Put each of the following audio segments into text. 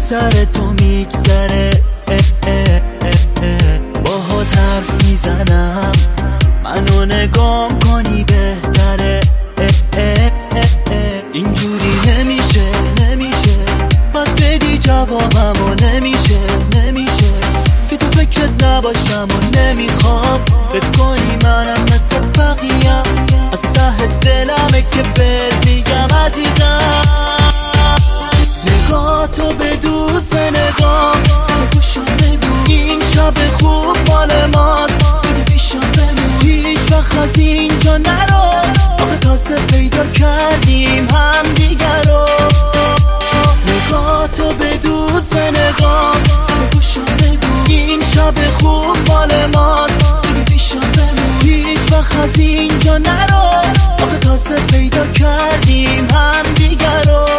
سر تو میگذره، باهات حرف میزنم، منو نگام کنی بهتره. اینجوری نمیشه باید بدی جوابمو، نمیشه که تو فکرت نباشم و نمیخوام فکر کنی منم مثل بقیه. از ته دلمه که بهت میگم عزیزم، نگاه تو به دوست به نگاه بگوشم بگو این شب خوب مال ماست، بگو پیشم بمون هیچ وقت از اینجا نرو، آخه تازه پیدا کردیم هم دیگر رو. نگاه تو به دوست به نگاه بگوشم بگو این شب خوب مال ماست، بگو پیشم بمون هیچ وقت از اینجا نرو، آخه تازه پیدا کردیم هم دیگر رو.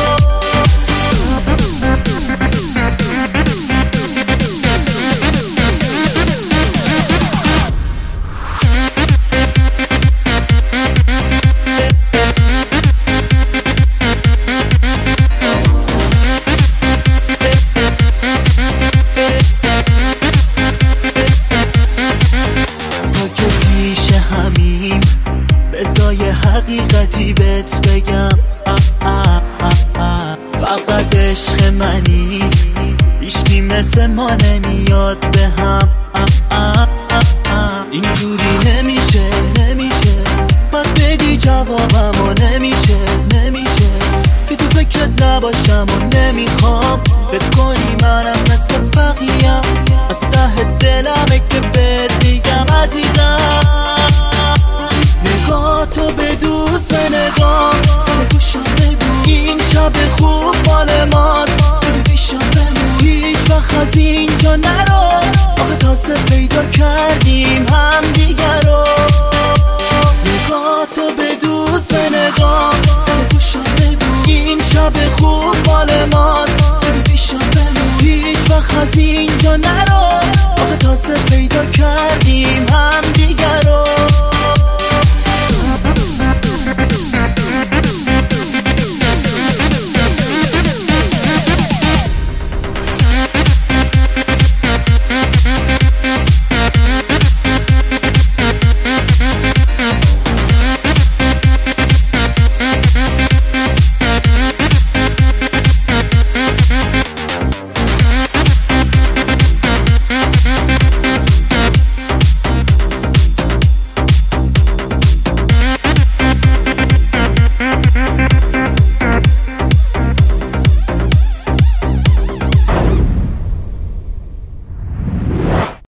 بزای حقیقتی بهت بگم، فقط عشق منی، هیچکی مثل ما نمیاد به هم. اینجوری نمیشه باید بدی جوابمو، نمیشه که تو فکرت نباشم و نمیخوام فکر کنی منم مثل بقیه. از ته دلمه که بهت میگم عزیزم، نگاه تو به دوست به نگاه